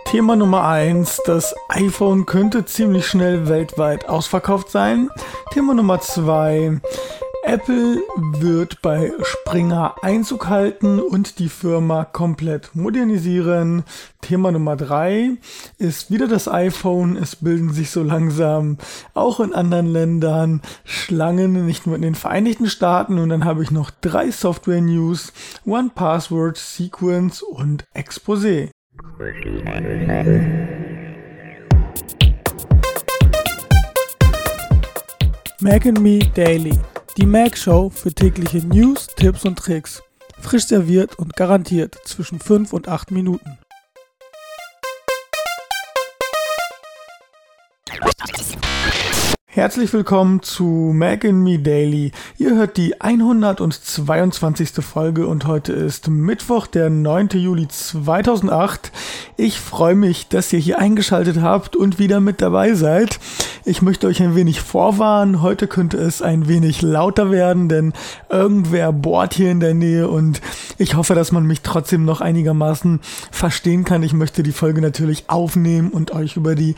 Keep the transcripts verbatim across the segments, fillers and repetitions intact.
Thema Nummer eins, das iPhone könnte ziemlich schnell weltweit ausverkauft sein. Thema Nummer zwei, Apple wird bei Springer Einzug halten und die Firma komplett modernisieren. Thema Nummer drei ist wieder das iPhone. Es bilden sich so langsam auch in anderen Ländern Schlangen, nicht nur in den Vereinigten Staaten. Und dann habe ich noch drei Software-News, one Password, Sequence und Exposé. Mac and Me Daily. Die Mac Show für tägliche News, Tipps und Tricks. Frisch serviert und garantiert zwischen fünf und acht Minuten. Herzlich willkommen zu Mac and Me Daily. Ihr hört die hundertzweiundzwanzigste Folge und heute ist Mittwoch, der neunte Juli zweitausendacht. Ich freue mich, dass ihr hier eingeschaltet habt und wieder mit dabei seid. Ich möchte euch ein wenig vorwarnen, heute könnte es ein wenig lauter werden, denn irgendwer bohrt hier in der Nähe und ich hoffe, dass man mich trotzdem noch einigermaßen verstehen kann. Ich möchte die Folge natürlich aufnehmen und euch über die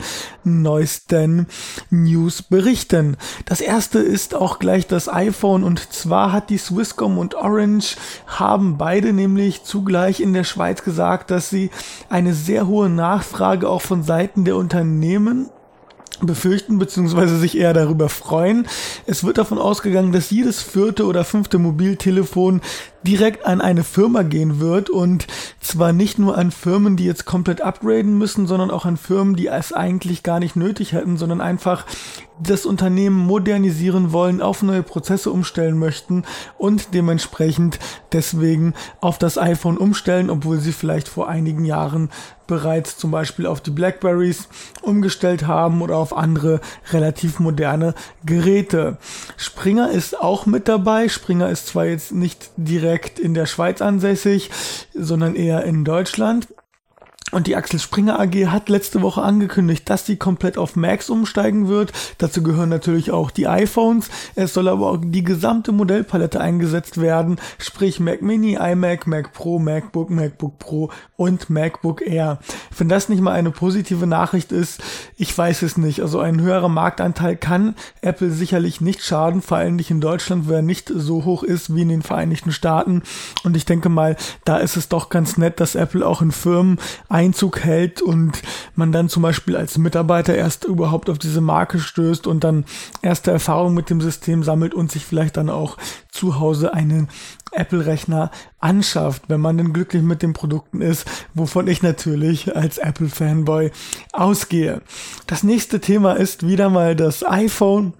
neuesten News berichten. Das erste ist auch gleich das iPhone und zwar hat die Swisscom und Orange haben beide nämlich zugleich in der Schweiz gesagt, dass sie eine sehr hohe Nachfrage auch von Seiten der Unternehmen befürchten bzw. sich eher darüber freuen. Es wird davon ausgegangen, dass jedes vierte oder fünfte Mobiltelefon direkt an eine Firma gehen wird und zwar nicht nur an Firmen, die jetzt komplett upgraden müssen, sondern auch an Firmen, die es eigentlich gar nicht nötig hätten, sondern einfach das Unternehmen modernisieren wollen, auf neue Prozesse umstellen möchten und dementsprechend deswegen auf das iPhone umstellen, obwohl sie vielleicht vor einigen Jahren bereits zum Beispiel auf die Blackberries umgestellt haben oder auf andere relativ moderne Geräte. Springer ist auch mit dabei. Springer ist zwar jetzt nicht direkt in der Schweiz ansässig, sondern eher in Deutschland. Und die Axel Springer A G hat letzte Woche angekündigt, dass sie komplett auf Macs umsteigen wird. Dazu gehören natürlich auch die iPhones. Es soll aber auch die gesamte Modellpalette eingesetzt werden, sprich Mac Mini, iMac, Mac Pro, MacBook, MacBook Pro und MacBook Air. Wenn das nicht mal eine positive Nachricht ist, ich weiß es nicht. Also ein höherer Marktanteil kann Apple sicherlich nicht schaden, vor allem nicht in Deutschland, wo er nicht so hoch ist wie in den Vereinigten Staaten. Und ich denke mal, da ist es doch ganz nett, dass Apple auch in Firmen Einzug hält und man dann zum Beispiel als Mitarbeiter erst überhaupt auf diese Marke stößt und dann erste Erfahrungen mit dem System sammelt und sich vielleicht dann auch zu Hause einen Apple-Rechner anschafft, wenn man denn glücklich mit den Produkten ist, wovon ich natürlich als Apple-Fanboy ausgehe. Das nächste Thema ist wieder mal das iPhone.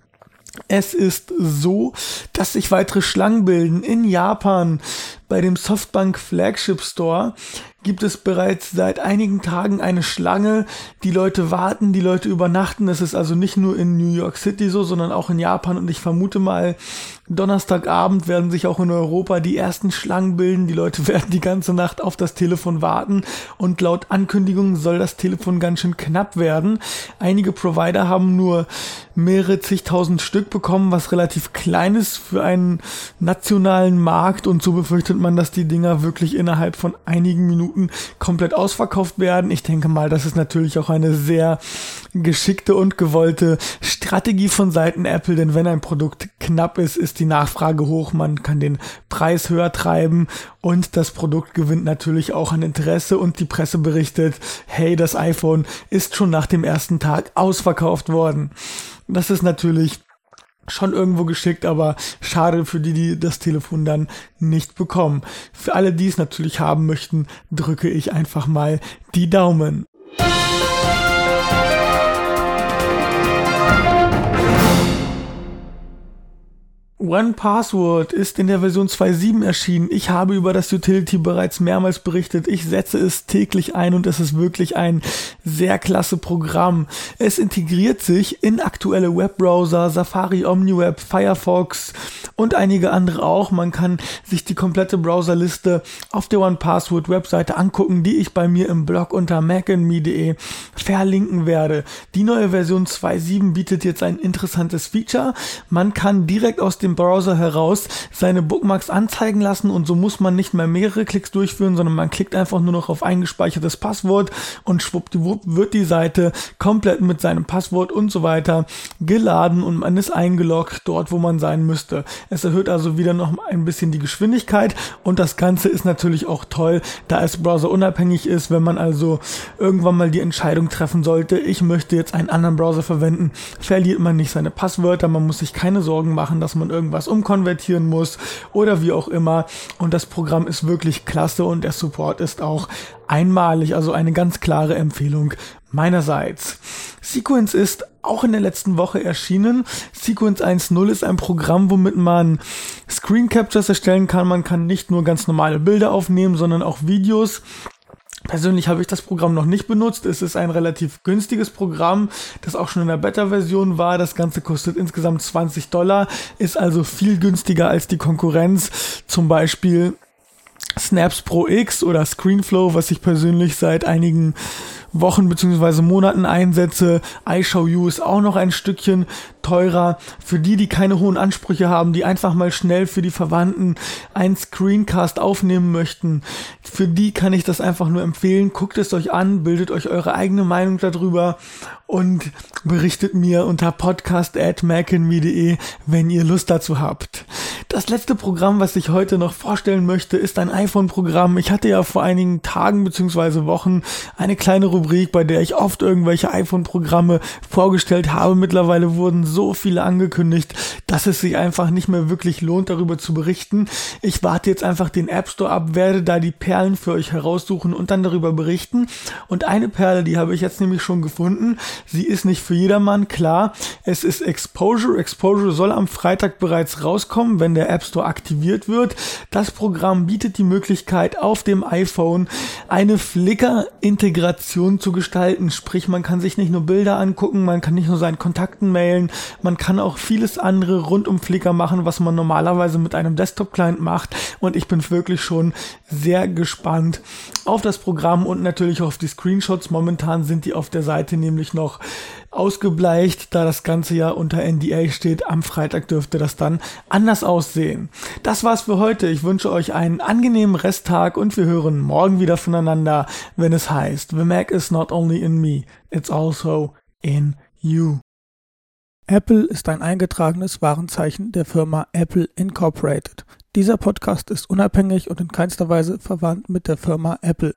Es ist so, dass sich weitere Schlangen bilden. In Japan bei dem Softbank Flagship Store gibt es bereits seit einigen Tagen eine Schlange. Die Leute warten, die Leute übernachten. Das ist also nicht nur in New York City so, sondern auch in Japan. Und ich vermute mal, Donnerstagabend werden sich auch in Europa die ersten Schlangen bilden. Die Leute werden die ganze Nacht auf das Telefon warten. Und laut Ankündigung soll das Telefon ganz schön knapp werden. Einige Provider haben nur mehrere zigtausend Stück bekommen, was relativ klein ist für einen nationalen Markt. Und so befürchtet man, dass die Dinger wirklich innerhalb von einigen Minuten komplett ausverkauft werden. Ich denke mal, das ist natürlich auch eine sehr geschickte und gewollte Strategie von Seiten Apple, denn wenn ein Produkt knapp ist, ist die Nachfrage hoch, man kann den Preis höher treiben und das Produkt gewinnt natürlich auch an Interesse und die Presse berichtet, hey, das iPhone ist schon nach dem ersten Tag ausverkauft worden. Das ist natürlich schon irgendwo geschickt, aber schade für die, die das Telefon dann nicht bekommen. Für alle, die es natürlich haben möchten, drücke ich einfach mal die Daumen. one Password ist in der Version zwei Punkt sieben erschienen. Ich habe über das Utility bereits mehrmals berichtet. Ich setze es täglich ein und es ist wirklich ein sehr klasse Programm. Es integriert sich in aktuelle Webbrowser, Safari, OmniWeb, Firefox und einige andere auch. Man kann sich die komplette Browserliste auf der one Password Webseite angucken, die ich bei mir im Blog unter mac and me punkt de verlinken werde. Die neue Version zwei Punkt sieben bietet jetzt ein interessantes Feature. Man kann direkt aus dem dem Browser heraus seine Bookmarks anzeigen lassen und so muss man nicht mehr mehrere Klicks durchführen, sondern man klickt einfach nur noch auf eingespeichertes Passwort und schwuppdiwupp wird die Seite komplett mit seinem Passwort und so weiter geladen und man ist eingeloggt dort, wo man sein müsste. Es erhöht also wieder noch ein bisschen die Geschwindigkeit und das Ganze ist natürlich auch toll, da es browserunabhängig ist, wenn man also irgendwann mal die Entscheidung treffen sollte, ich möchte jetzt einen anderen Browser verwenden, verliert man nicht seine Passwörter, man muss sich keine Sorgen machen, dass man irgendwas umkonvertieren muss oder wie auch immer und das Programm ist wirklich klasse und der Support ist auch einmalig, also eine ganz klare Empfehlung meinerseits. Sequence ist auch in der letzten Woche erschienen. Sequence eins Punkt null ist ein Programm, womit man Screen Captures erstellen kann. Man kann nicht nur ganz normale Bilder aufnehmen, sondern auch Videos. Persönlich habe ich das Programm noch nicht benutzt. Es ist ein relativ günstiges Programm, das auch schon in der Beta-Version war. Das Ganze kostet insgesamt zwanzig Dollar, ist also viel günstiger als die Konkurrenz. Zum Beispiel Snaps Pro X oder ScreenFlow, was ich persönlich seit einigen Wochen bzw. Monaten einsetze. iShowU ist auch noch ein Stückchen teurer. Für die, die keine hohen Ansprüche haben, die einfach mal schnell für die Verwandten einen Screencast aufnehmen möchten, für die kann ich das einfach nur empfehlen. Guckt es euch an, bildet euch eure eigene Meinung darüber und berichtet mir unter podcast at macinme punkt de, wenn ihr Lust dazu habt. Das letzte Programm, was ich heute noch vorstellen möchte, ist ein iPhone-Programm. Ich hatte ja vor einigen Tagen bzw. Wochen eine kleine Rubrik, bei der ich oft irgendwelche iPhone-Programme vorgestellt habe. Mittlerweile wurden so viele angekündigt, dass es sich einfach nicht mehr wirklich lohnt, darüber zu berichten. Ich warte jetzt einfach den App Store ab, werde da die Perlen für euch heraussuchen und dann darüber berichten. Und eine Perle, die habe ich jetzt nämlich schon gefunden. Sie ist nicht für jedermann, klar. Es ist Exposure. Exposure soll am Freitag bereits rauskommen, wenn der App Store aktiviert wird. Das Programm bietet die Möglichkeit, auf dem iPhone eine Flickr-Integration zu gestalten. Sprich, man kann sich nicht nur Bilder angucken, man kann nicht nur seinen Kontakten mailen, man kann auch vieles andere rund um Flickr machen, was man normalerweise mit einem Desktop-Client macht. Und ich bin wirklich schon sehr gespannt auf das Programm und natürlich auf die Screenshots. Momentan sind die auf der Seite nämlich noch ausgebleicht, da das Ganze ja unter N D A steht. Am Freitag dürfte das dann anders aussehen. Das war's für heute. Ich wünsche euch einen angenehmen Resttag und wir hören morgen wieder voneinander, wenn es heißt, The Mac is not only in me, it's also in you. Apple ist ein eingetragenes Warenzeichen der Firma Apple Incorporated. Dieser Podcast ist unabhängig und in keinster Weise verwandt mit der Firma Apple.